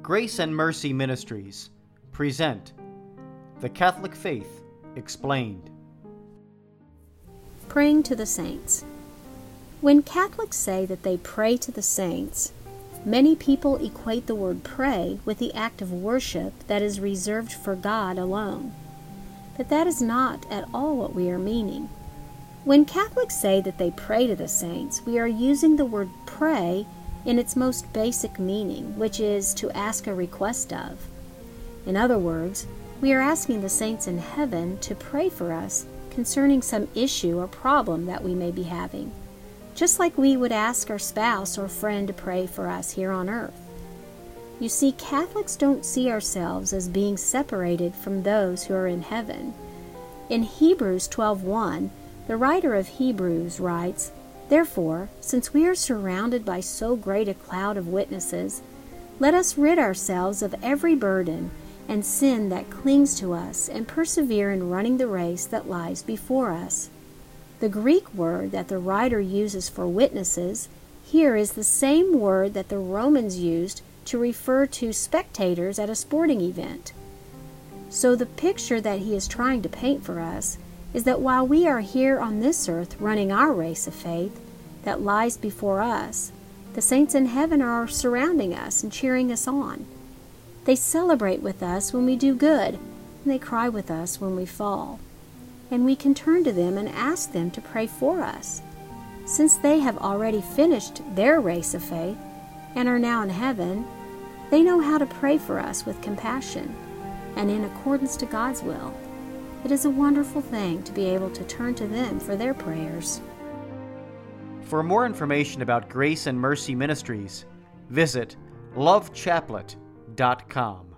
Grace and Mercy Ministries present The Catholic Faith Explained. Praying to the Saints. When Catholics say that they pray to the saints, many people equate the word pray with the act of worship that is reserved for God alone. But that is not at all what we are meaning. When Catholics say that they pray to the saints, we are using the word pray in its most basic meaning, which is to ask a request of. In other words, we are asking the saints in heaven to pray for us concerning some issue or problem that we may be having, just like we would ask our spouse or friend to pray for us here on earth. You see, Catholics don't see ourselves as being separated from those who are in heaven. In Hebrews 12:1, the writer of Hebrews writes, "Therefore, since we are surrounded by so great a cloud of witnesses, let us rid ourselves of every burden and sin that clings to us, and persevere in running the race that lies before us." The Greek word that the writer uses for witnesses here is the same word that the Romans used to refer to spectators at a sporting event. So the picture that he is trying to paint for us is that while we are here on this earth running our race of faith that lies before us, the saints in heaven are surrounding us and cheering us on. They celebrate with us when we do good, and they cry with us when we fall. And we can turn to them and ask them to pray for us. Since they have already finished their race of faith and are now in heaven, they know how to pray for us with compassion and in accordance to God's will. It is a wonderful thing to be able to turn to them for their prayers. For more information about Grace and Mercy Ministries, visit lovechaplet.com.